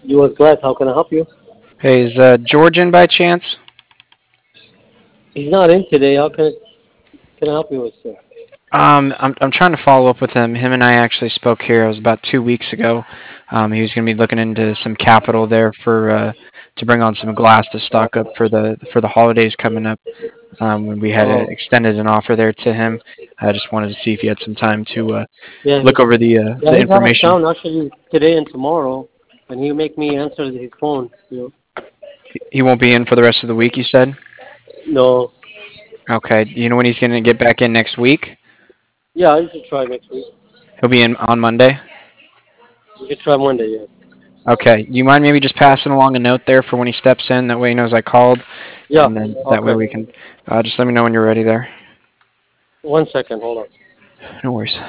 U.S. Glass, how can I help you? Hey, is George in by chance? He's not in today. Can I help you with, sir? I'm trying to follow up with him. Him and I actually spoke here. It was about 2 weeks ago. He was going to be looking into some capital there for to bring on some glass to Oh, stock up for the holidays coming up. When we had oh, extended an offer there to him, I just wanted to see if he had some time to yeah, look over yeah. the He's out of information. town actually today and tomorrow, and he'll make me answer his phone. He won't be in for the rest of the week. You said. No, Okay. You know when he's going to get back in next week? yeah, you should try next week. He'll be in on Monday. You should try Monday. Yeah. Okay. You mind maybe just passing along a note there for when he steps in? That way he knows I called, Yeah. and then that way Okay. we can just let me know when you're ready there. 1 second. Hold on. No worries.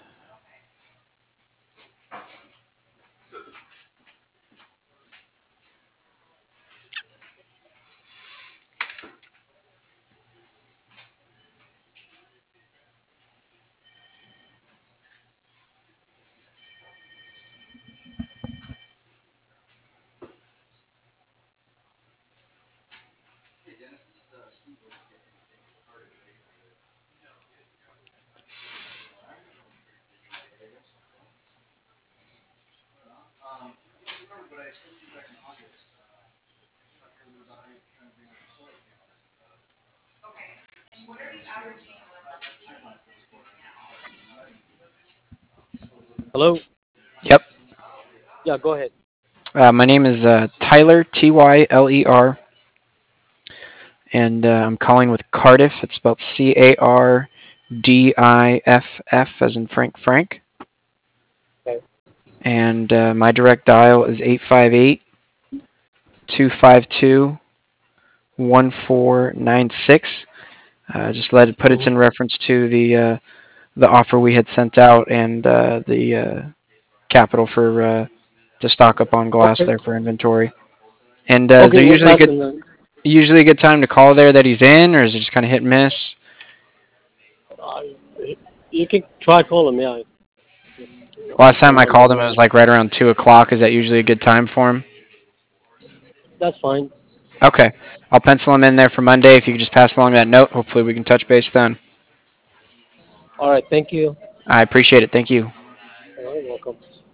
Hello. Yep. Yeah. Go ahead. My name is Tyler Tyler, and I'm calling with Cardiff. It's spelled Cardiff, as in Frank. Okay. And my direct dial is 858-252-1496. Just let it put it Mhm. in reference to the offer we had sent out and the capital for to stock up on glass Okay. there for inventory. And is Okay. there We'll pass him then. usually a good time to call there that he's in, or is it just kind of hit and miss? Uh, you can try call him. Yeah. Last time I Around called that him, it area. was like right around 2 o'clock. Is that usually a good time for him? That's fine. Okay, I'll pencil him in there for Monday. If you could just pass along that note, hopefully we can touch base then. All right. Thank you. I appreciate it. Thank you. All right. Welcome.